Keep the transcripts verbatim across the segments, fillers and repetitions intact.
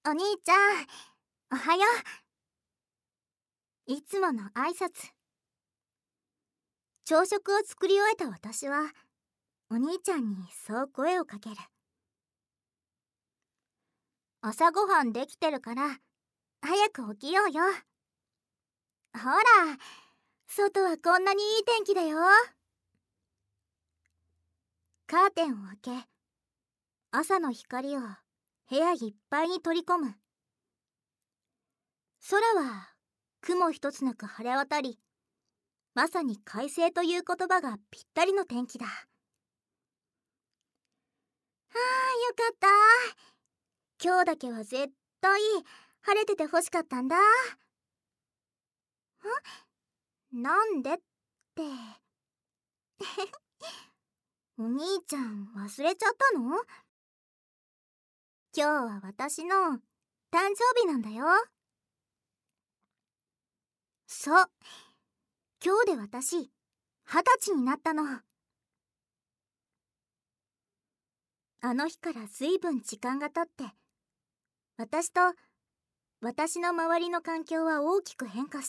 お兄ちゃん、おはよう。いつもの挨拶。朝食を作り終えた私は、お兄ちゃんにそう声をかける。朝ごはんできてるから、早く起きようよ。ほら、外はこんなにいい天気だよ。カーテンを開け、朝の光を部屋いっぱいに取り込む。空は雲一つなく晴れ渡り、まさに快晴という言葉がぴったりの天気だ。はあ、よかった。今日だけは絶対晴れててほしかったんだ。ん？なんでって。お兄ちゃん忘れちゃったの？今日は私の誕生日なんだよ。そう、今日で私二十歳になったの。あの日からずいぶん時間が経って、私と私の周りの環境は大きく変化した。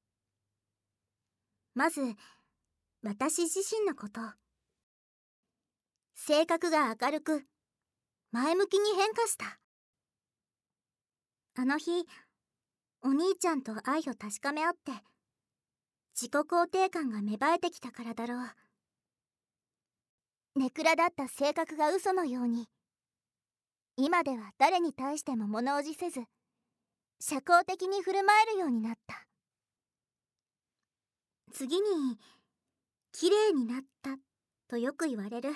まず私自身のこと。性格が明るく前向きに変化した。あの日お兄ちゃんと愛を確かめ合って、自己肯定感が芽生えてきたからだろう。ネクラだった性格が嘘のように、今では誰に対しても物おじせず、社交的に振る舞えるようになった。次に、綺麗になったとよく言われる。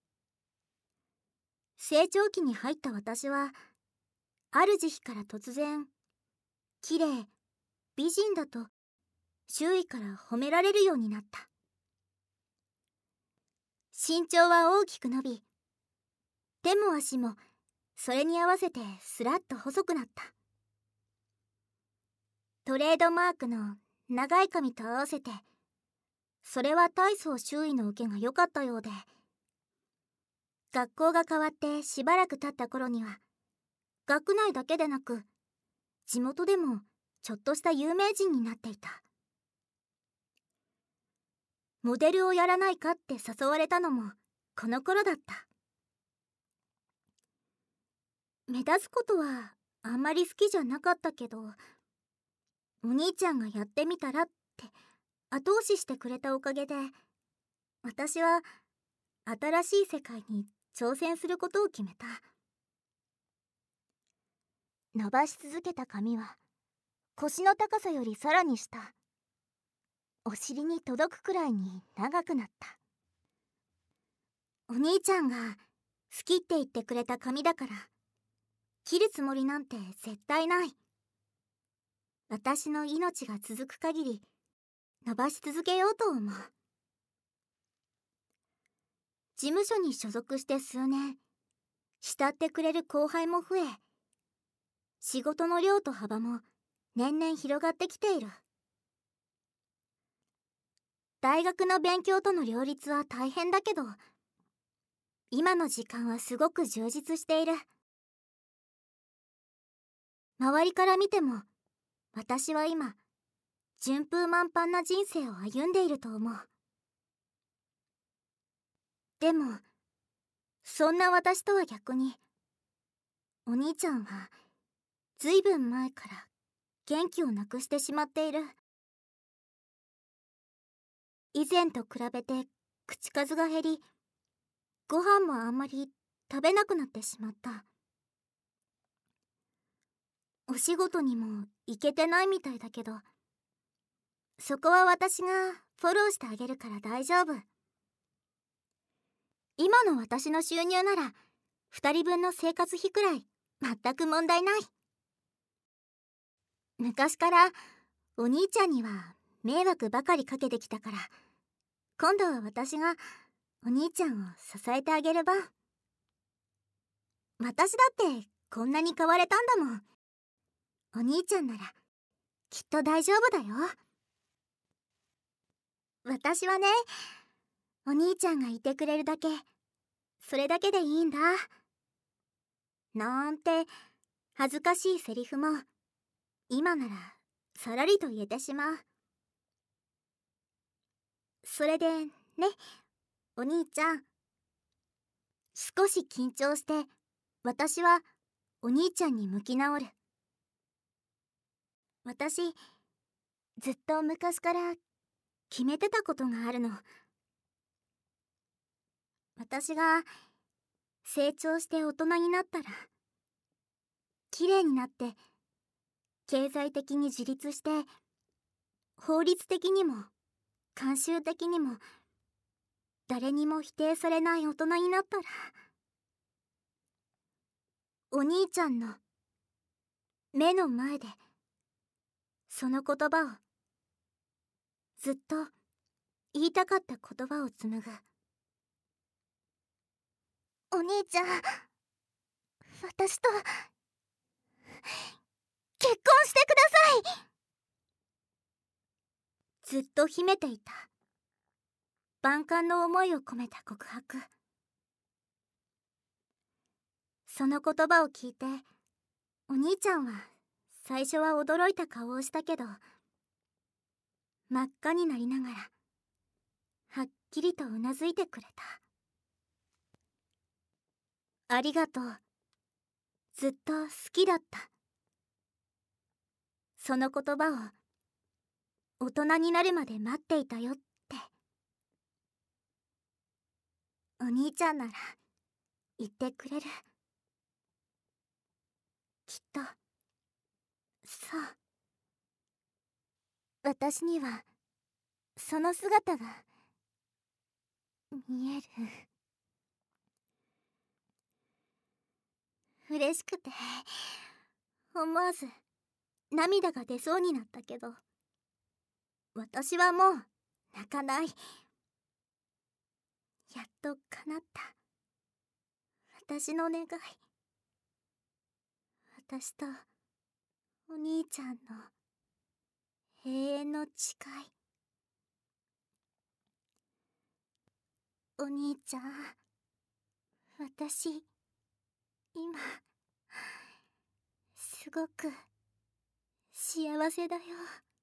成長期に入った私は、ある時期から突然、綺麗、美人だと周囲から褒められるようになった。身長は大きく伸び、手も足もそれに合わせてスラッと細くなった。トレードマークの長い髪と合わせて、それは大層周囲の受けが良かったようで、学校が変わってしばらく経った頃には、学内だけでなく地元でもちょっとした有名人になっていた。モデルをやらないかって誘われたのもこの頃だった。目立つことはあんまり好きじゃなかったけど、お兄ちゃんがやってみたらって後押ししてくれたおかげで、私は新しい世界に挑戦することを決めた。伸ばし続けた髪は腰の高さよりさらに下、お尻に届くくらいに長くなった。お兄ちゃんが好きって言ってくれた髪だから、切るつもりなんて絶対ない。私の命が続く限り伸ばし続けようと思う。事務所に所属して数年、慕ってくれる後輩も増え、仕事の量と幅も年々広がってきている。大学の勉強との両立は大変だけど、今の時間はすごく充実している。周りから見ても、私は今、順風満帆な人生を歩んでいると思う。でも、そんな私とは逆に、お兄ちゃんは、ずいぶん前から元気をなくしてしまっている。以前と比べて口数が減り、ご飯もあんまり食べなくなってしまった。お仕事にも行けてないみたいだけど、そこは私がフォローしてあげるから大丈夫。今の私の収入ならふたりぶんの生活費くらい全く問題ない。昔からお兄ちゃんには迷惑ばかりかけてきたから、今度は私がお兄ちゃんを支えてあげる番。私だってこんなに変われたんだもん。お兄ちゃんならきっと大丈夫だよ。私はね、お兄ちゃんがいてくれるだけ、それだけでいいんだ。なんて恥ずかしいセリフも今ならさらりと言えてしまう。それでね、お兄ちゃん、少し緊張して私はお兄ちゃんに向き直る。私ずっと昔から決めてたことがあるの。私が成長して大人になったら綺麗になって経済的に自立して法律的にも慣習的にも誰にも否定されない大人になったら、お兄ちゃんの目の前でその言葉を、ずっと言いたかった言葉を紡ぐ。お兄ちゃん、私と結婚してください。ずっと秘めていた万感の思いを込めた告白。その言葉を聞いてお兄ちゃんは最初は驚いた顔をしたけど、真っ赤になりながらはっきりとうなずいてくれた。ありがとう、ずっと好きだった。その言葉を大人になるまで待っていたよって。お兄ちゃんなら言ってくれる、きっと。そう、私にはその姿が見える。嬉しくて思わず涙が出そうになったけど、私はもう泣かない。やっと叶った、私の願い。私とお兄ちゃんの永遠の誓い。お兄ちゃん、私今すごく幸せだよ。